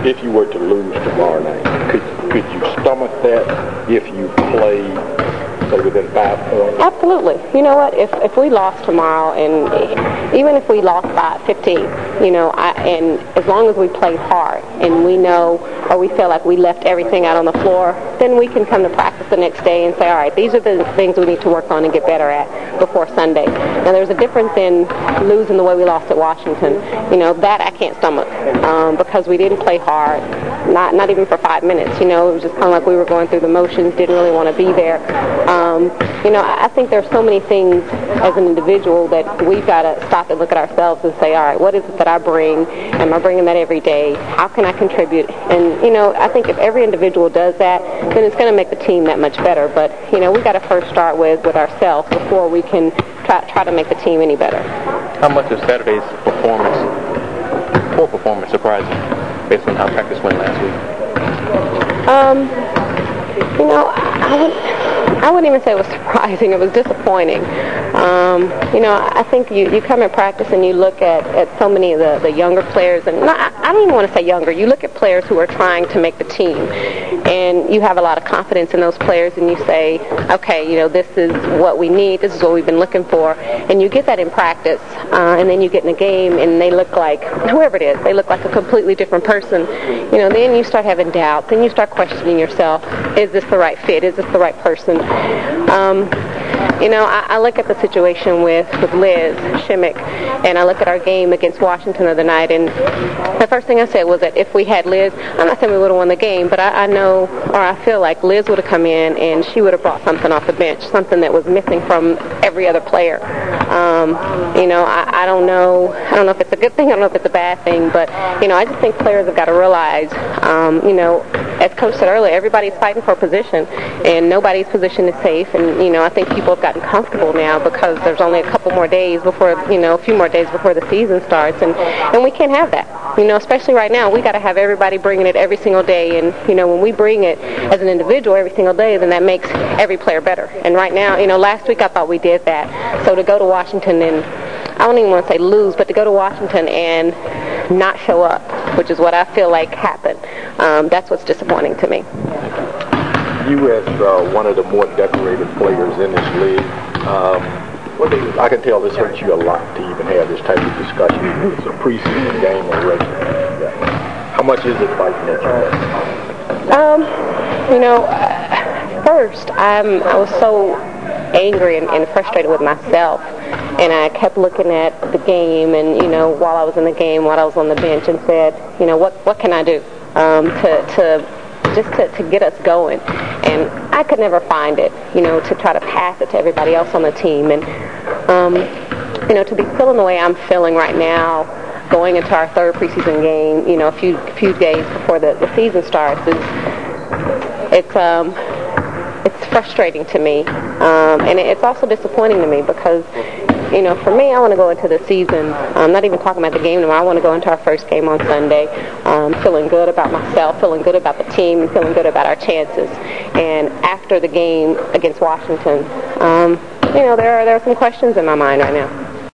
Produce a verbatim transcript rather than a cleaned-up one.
if you were to lose tomorrow night, could could you stomach that if you played, say, within five points? Absolutely. You know what? If if we lost tomorrow, and even if we lost by fifteen, you know, I, and as long as we played hard and we know or we feel like we left everything out on the floor, then we can come to practice the next day and say, all right, these are the things we need to work on and get better at before Sunday. Now, there's a difference in losing the way we lost at Washington. You know, that I can't stomach um, because we didn't play hard, not not even for five minutes. You know, it was just kind of like we were going through the motions, didn't really want to be there. Um, you know, I think there's so many things as an individual that we've got to stop and look at ourselves and say, all right, what is it that I bring? Am I bringing that every day? How can I contribute? And, you know, I think if every individual does that, then it's going to make the team that much better. But, you know, we've got to first start with, with ourselves before we can try, try to make the team any better. How much of Saturday's performance, poor performance, surprised you based on how practice went last week? Um, you know, I would... I wouldn't even say it was surprising. It was disappointing. Um, you know, I think you, you come in practice and you look at, at so many of the, the younger players, and not, I don't even want to say younger. You look at players who are trying to make the team, and you have a lot of confidence in those players, and you say, okay, you know, this is what we need. This is what we've been looking for. And you get that in practice, uh, and then you get in a game, and they look like, whoever it is, they look like a completely different person. You know, then you start having doubts, then you start questioning yourself. Is this the right fit? Is this the right person? Um, you know, I, I look at the situation with, with Liz Shimmick, and I look at our game against Washington the other night, and the first thing I said was that if we had Liz, I'm not saying we would have won the game, but I, I know, or I feel like Liz would have come in and she would have brought something off the bench, something that was missing from every other player. Um, you know, I, I don't know, I don't know if it's a good thing, I don't know if it's a bad thing, but, you know, I just think players have got to realize, um, you know, as Coach said earlier, everybody's fighting for a position, and nobody's position is safe, and, you know, I think people have gotten comfortable now because there's only a couple more days before, you know, a few more days before the season starts, and, and we can't have that. You know, especially right now, we got to have everybody bringing it every single day, and, you know, when we bring it as an individual every single day, then that makes every player better. And right now, you know, last week I thought we did that. So to go to Washington and, I don't even want to say lose, but to go to Washington and not show up, which is what I feel like happened, um, that's what's disappointing to me. You as uh, one of the more decorated players in this league, um, what do you, I can tell this hurts you a lot to even have this type of discussion. It's a preseason game already. Yeah. How much is it fighting at you? Um, you know, first, I'm, I was so angry and, and frustrated with myself, and I kept looking at the game, and, you know, while I was in the game, while I was on the bench, and said, you know, what what can I do um, to to just to, to get us going? And I could never find it, you know, to try to pass it to everybody else on the team. And, um, you know, to be feeling the way I'm feeling right now, going into our third preseason game, you know, a few few days before the, the season starts, is it's um it's frustrating to me, um, and it's also disappointing to me because, you know, for me, I want to go into the season, I'm not even talking about the game tomorrow, I want to go into our first game on Sunday um, feeling good about myself, feeling good about the team, and feeling good about our chances. And after the game against Washington, um, you know, there are, there are some questions in my mind right now.